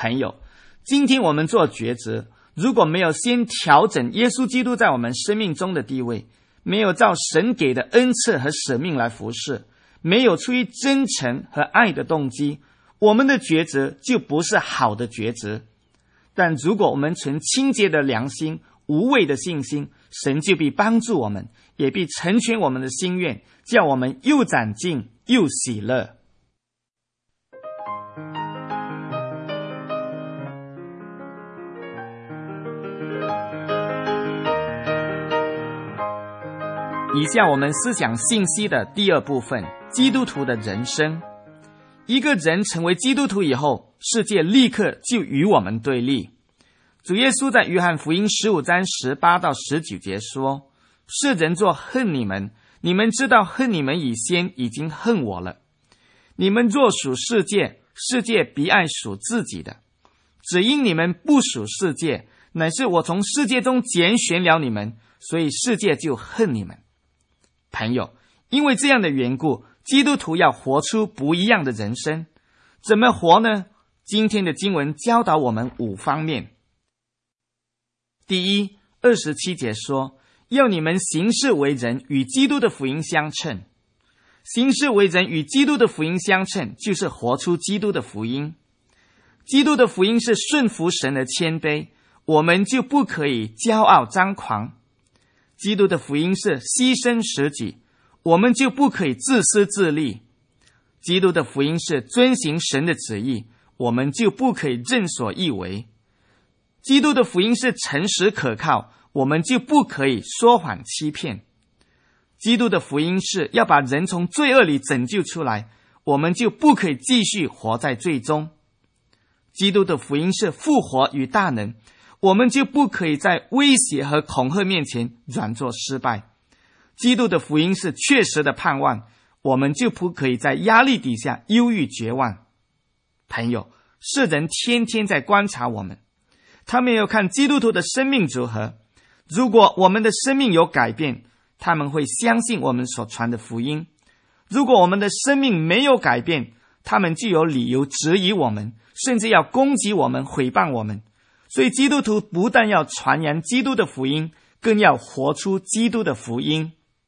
朋友，今天我们做抉择，如果没有先调整耶稣基督在我们生命中的地位，没有照神给的恩赐和使命来服侍，没有出于真诚和爱的动机，我们的抉择就不是好的抉择。但如果我们存清洁的良心，无畏的信心，神就必帮助我们，也必成全我们的心愿，叫我们又长进又喜乐。以下我们思想信息的第二部分，基督徒的人生。一个人成为基督徒以后，世界立刻就与我们对立。主耶稣在约翰福音15章18到19节说，世人若恨你们，你们知道恨你们以先已经恨我了。你们若属世界，世界必爱属自己的。只因你们不属世界，乃是我从世界中拣选了你们，所以世界就恨你们。朋友，因为这样的缘故，基督徒要活出不一样的人生。怎么活呢？今天的经文教导我们5方面。第一，27节说，要你们行事为人与基督的福音相称。行事为人与基督的福音相称，就是活出基督的福音。基督的福音是顺服神的谦卑，我们就不可以骄傲张狂。基督的福音是牺牲舍己，我们就不可以自私自利。基督的福音是遵行神的旨意，我们就不可以任所欲为。基督的福音是诚实可靠，我们就不可以说谎欺骗。基督的福音是要把人从罪恶里拯救出来，我们就不可以继续活在罪中。基督的福音是复活与大能，我们就不可以在威胁和恐吓面前软弱失败。基督的福音是确实的盼望，我们就不可以在压力底下忧郁绝望。朋友，世人天天在观察我们，他们要看基督徒的生命如何。如果我们的生命有改变，他们会相信我们所传的福音；如果我们的生命没有改变，他们就有理由质疑我们，甚至要攻击我们、毁谤我们。所以基督徒不但要传扬基督的福音，更要活出基督的福音。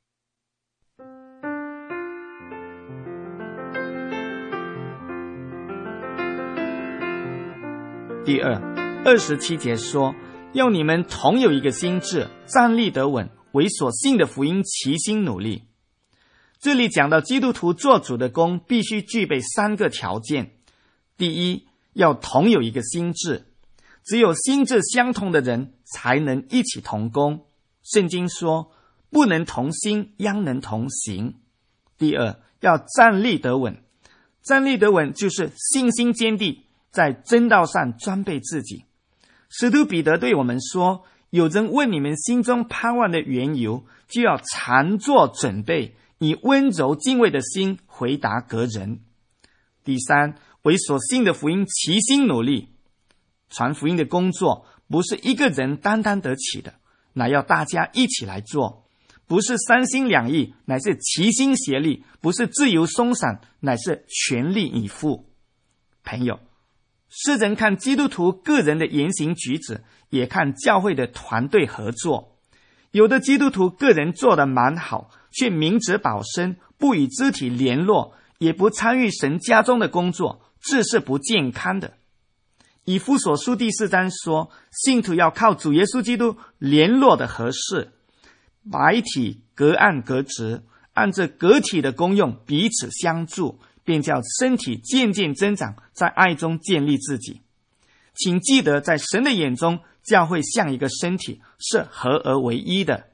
第二，27节说，要你们同有一个心志，站立得稳，为所信的福音齐心努力。这里讲到基督徒做主的工必须具备3个条件。第一，要同有一个心志，只有心志相同的人才能一起同工。圣经说，不能同心，焉能同行。第二，要站立得稳。站立得稳就是信心坚定，在真道上装备自己。使徒彼得对我们说，有人问你们心中盼望的缘由，就要常作准备，以温柔敬畏的心回答各人。第三，为所信的福音齐心努力。传福音的工作不是一个人单单得起的，乃要大家一起来做。不是三心两意，乃是齐心协力；不是自由松散，乃是全力以赴。朋友，世人看基督徒个人的言行举止，也看教会的团队合作。有的基督徒个人做得蛮好，却明哲保身，不与肢体联络，也不参与神家中的工作，这是不健康的。以弗所书第4章说，信徒要靠主耶稣基督联络的合适，百体各按各职，按着各体的功用彼此相助，便叫身体渐渐增长，在爱中建立自己。请记得，在神的眼中，教会像一个身体，是合而为一的。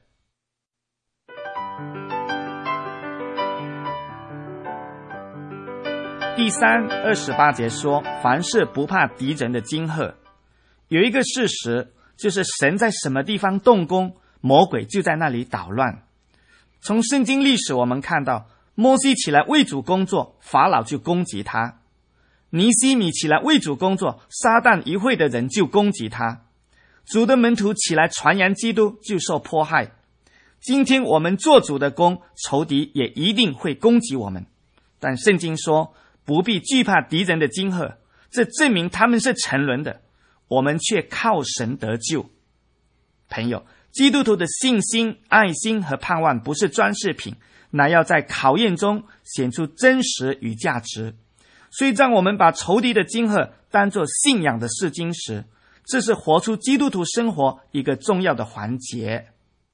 第三，28节说，凡事不怕敌人的惊吓。有一个事实，就是神在什么地方动工，魔鬼就在那里捣乱。从圣经历史我们看到，摩西起来为主工作，法老就攻击他；尼西米起来为主工作，撒旦一会的人就攻击他；主的门徒起来传扬基督，就受迫害。今天我们做主的工，仇敌也一定会攻击我们。但圣经说，不必惧怕敌人的惊吓， 这证明他们是沉沦的，我们却靠神得救。朋友，基督徒的信心、爱心和盼望不是装饰品，乃要在考验中显出真实与价值。所以当我们把仇敌的惊吓当作信仰的试金石，这是活出基督徒生活一个重要的环节。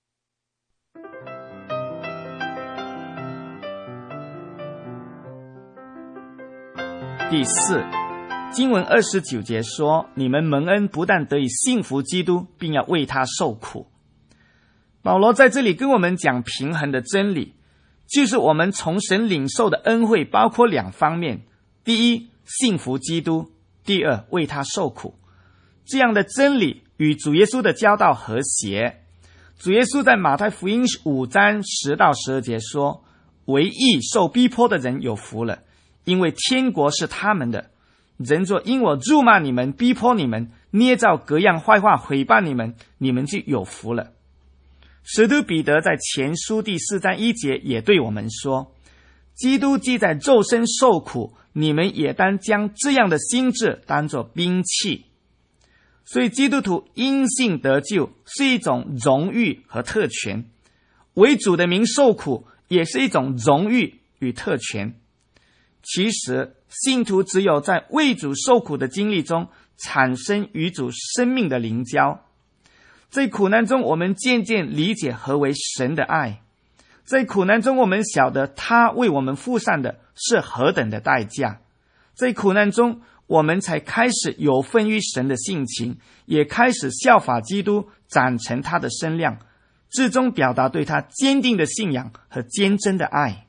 第四，经文29节说，你们蒙恩不但得以信服基督，并要为他受苦。保罗在这里跟我们讲平衡的真理，就是我们从神领受的恩惠包括两方面，第一，信服基督，第二，为他受苦。这样的真理与主耶稣的教导和谐。主耶稣在马太福音5章10到12节说，为义受逼迫的人有福了，因为天国是他们的。人若因我辱骂你们，逼迫你们，捏造各样坏话毁谤你们，你们就有福了。使徒彼得在前书第4章1节也对我们说，基督既在肉身受苦，你们也当将这样的心志当作兵器。所以基督徒因信得救是一种荣誉和特权，为主的名受苦也是一种荣誉与特权。其实信徒只有在为主受苦的经历中产生与主生命的灵交，在苦难中我们渐渐理解何为神的爱，在苦难中我们晓得他为我们付上的是何等的代价，在苦难中我们才开始有分于神的性情，也开始效法基督，长成他的身量，至终表达对他坚定的信仰和坚贞的爱。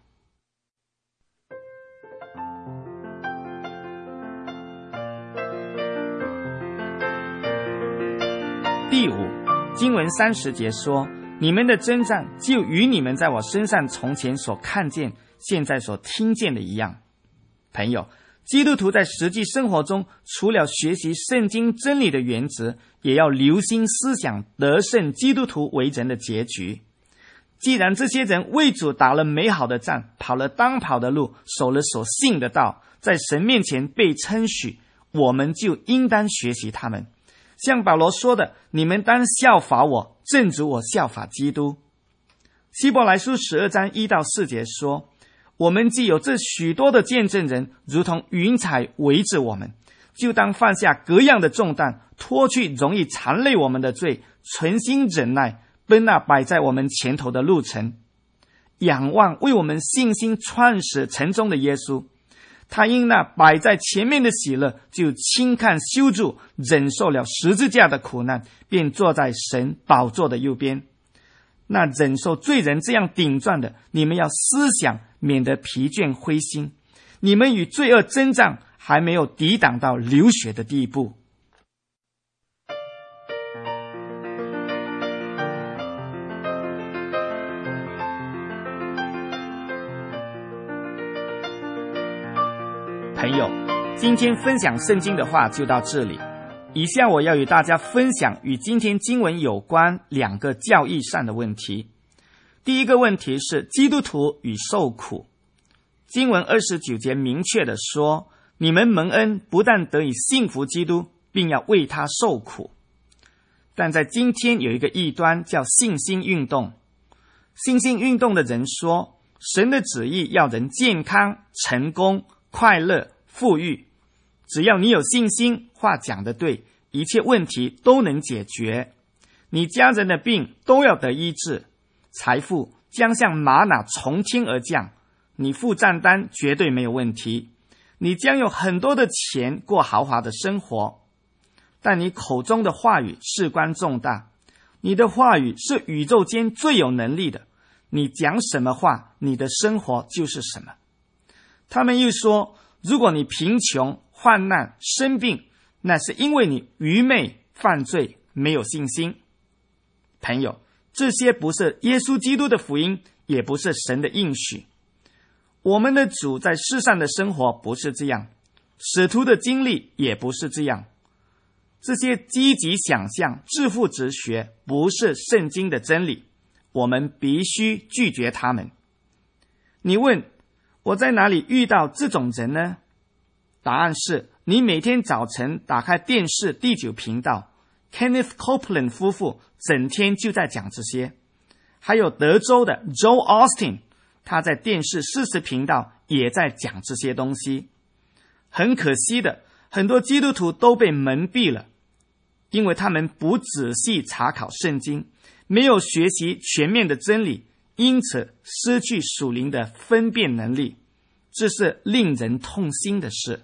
第五，经文30节说，你们的征战就与你们在我身上从前所看见现在所听见的一样。朋友，基督徒在实际生活中，除了学习圣经真理的原则，也要留心思想得胜基督徒为人的结局。既然这些人为主打了美好的仗，跑了当跑的路，守了所信的道，在神面前被称许，我们就应当学习他们。像保罗说的，你们当效法我，正如我效法基督。希伯来书12章1到4节说，我们既有这许多的见证人，如同云彩围着我们，就当放下各样的重担，脱去容易缠累我们的罪，存心忍耐，奔那摆在我们前头的路程，仰望为我们信心创始成终的耶稣。他因那摆在前面的喜乐，就轻看羞辱，忍受了十字架的苦难，便坐在神宝座的右边。那忍受罪人这样顶撞的，你们要思想，免得疲倦灰心。你们与罪恶征战，还没有抵挡到流血的地步。朋友，今天分享圣经的话就到这里。以下我要与大家分享与今天经文有关两个教义上的问题。第一个问题是基督徒与受苦。经文29节明确地说，你们蒙恩不但得以信服基督，并要为他受苦。但在今天有一个异端叫信心运动。信心运动的人说，神的旨意要人健康、成功、快乐、富裕，只要你有信心，话讲得对，一切问题都能解决。你家人的病都要得医治，财富将像玛瑙从天而降，你付账单绝对没有问题，你将有很多的钱过豪华的生活。但你口中的话语事关重大，你的话语是宇宙间最有能力的，你讲什么话，你的生活就是什么。他们又说，如果你贫穷、患难、生病，那是因为你愚昧、犯罪、没有信心。朋友，这些不是耶稣基督的福音，也不是神的应许。我们的主在世上的生活不是这样，使徒的经历也不是这样。这些积极想象、自负哲学不是圣经的真理，我们必须拒绝他们。你问，我在哪里遇到这种人呢？答案是你每天早晨打开电视第9频道， Kenneth Copeland 夫妇整天就在讲这些。还有德州的 Joel Austin， 他在电视40频道也在讲这些东西。很可惜的，很多基督徒都被蒙蔽了，因为他们不仔细查考圣经，没有学习全面的真理，因此失去属灵的分辨能力，这是令人痛心的事。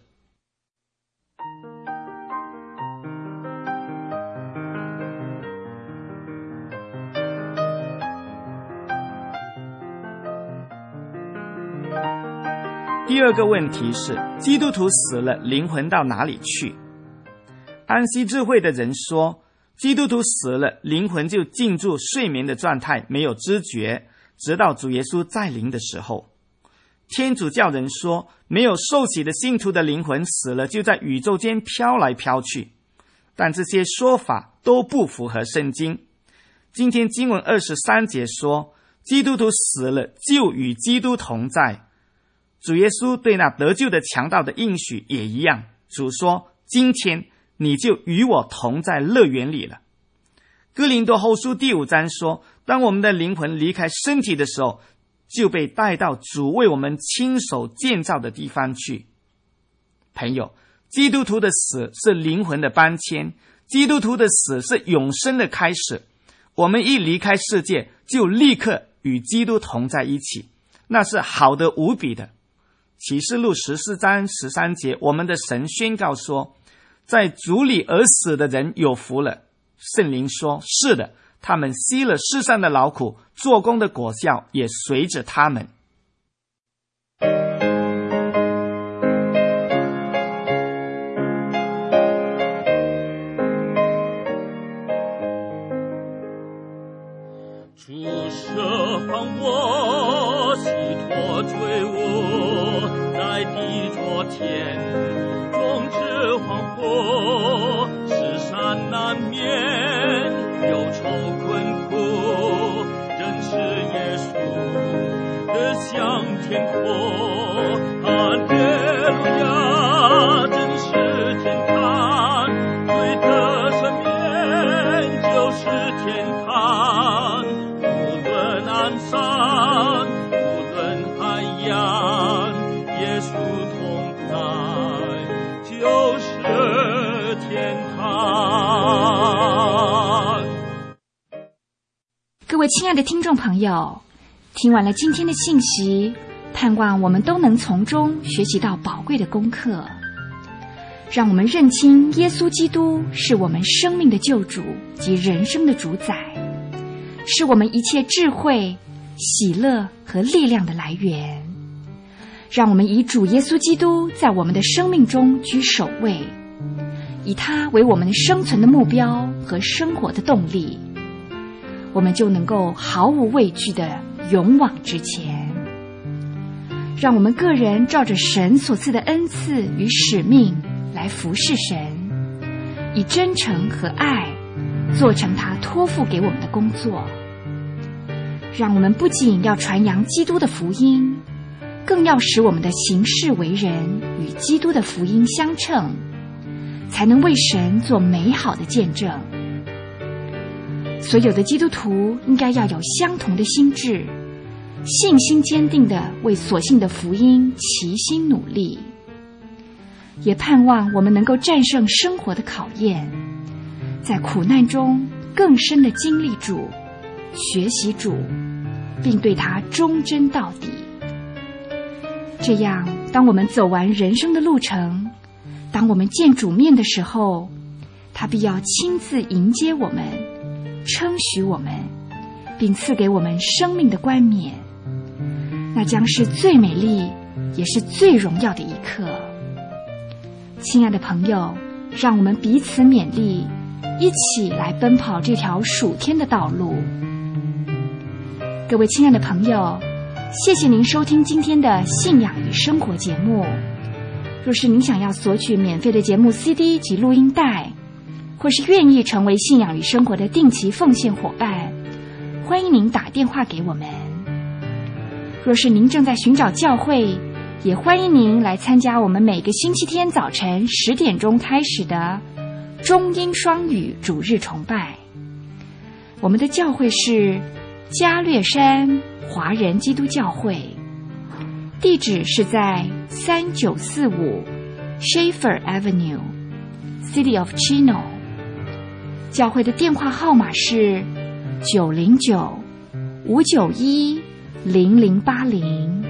第二个问题是，基督徒死了，灵魂到哪里去？安息智慧的人说，基督徒死了，灵魂就进入睡眠的状态，没有知觉，直到主耶稣再临的时候。天主教人说，没有受洗的信徒的灵魂死了，就在宇宙间飘来飘去。但这些说法都不符合圣经。今天经文23节说，基督徒死了，就与基督同在。主耶稣对那得救的强盗的应许也一样，主说，今天你就与我同在乐园里了。哥林多后书第5章说，当我们的灵魂离开身体的时候，就被带到主为我们亲手建造的地方去。朋友，基督徒的死是灵魂的搬迁，基督徒的死是永生的开始。我们一离开世界，就立刻与基督同在一起，那是好的无比的。启示录14章13节，我们的神宣告说，在主里而死的人有福了。圣灵说，是的，他们吸了世上的劳苦，做工的果效也随着他们。 主赦还我，洗脱罪恶，在地作天，终止惶惑，世上难免忧愁困苦，认识耶稣得享天国，哈利路亚，真是天堂，罪的赦免就是天堂，无论安山，无论海洋，耶稣同在就是天堂。 各位亲爱的听众朋友，听完了今天的信息，盼望我们都能从中学习到宝贵的功课，让我们认清耶稣基督是我们生命的救主及人生的主宰，是我们一切智慧、喜乐和力量的来源。让我们以主耶稣基督在我们的生命中居首位，以他为我们生存的目标和生活的动力，我们就能够毫无畏惧地勇往直前。让我们个人照着神所赐的恩赐与使命来服侍神，以真诚和爱做成他托付给我们的工作。让我们不仅要传扬基督的福音，更要使我们的行事为人与基督的福音相称，才能为神做美好的见证。所有的基督徒应该要有相同的心志，信心坚定地为所信的福音齐心努力，也盼望我们能够战胜生活的考验，在苦难中更深地经历主，学习主，并对他忠贞到底。这样，当我们走完人生的路程，当我们见主面的时候，他必要亲自迎接我们，称许我们，并赐给我们生命的冠冕。那将是最美丽也是最荣耀的一刻。亲爱的朋友，让我们彼此勉励，一起来奔跑这条属天的道路。各位亲爱的朋友，谢谢您收听今天的信仰与生活节目。若是您想要索取免费的节目 CD 及录音带，或是愿意成为信仰与生活的定期奉献伙伴，欢迎您打电话给我们。若是您正在寻找教会， 也欢迎您来参加我们每个星期天早晨10点钟开始的中英双语主日崇拜。我们的教会是加略山华人基督教会，地址是在3945 Schaefer Avenue City of Chino。 教会的电话号码是909-591-0080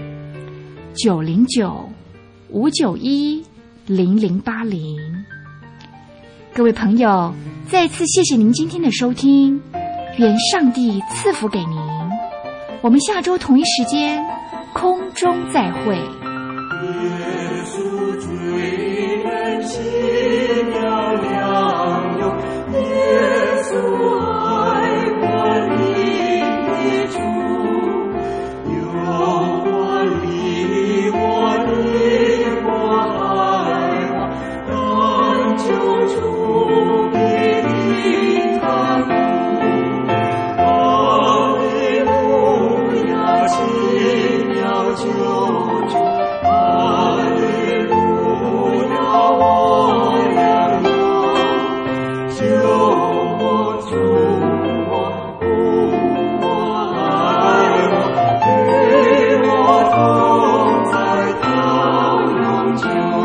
909-591-0080。各位朋友，再次谢谢您今天的收听，愿上帝赐福给您。我们下周同一时间空中再会。 耶稣追人心了良友，耶稣爱我离主，有我离我爱我，当救主必定他路。哈利路亚，奇妙救主，哈利路亚，我良友，救我主我护我爱我，与我同在到永久。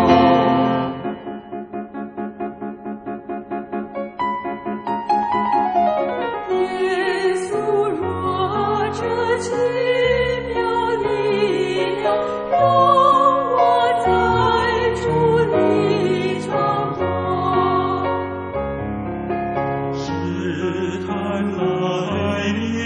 耶稣若这奇妙力量，让我在主里常活。试探来临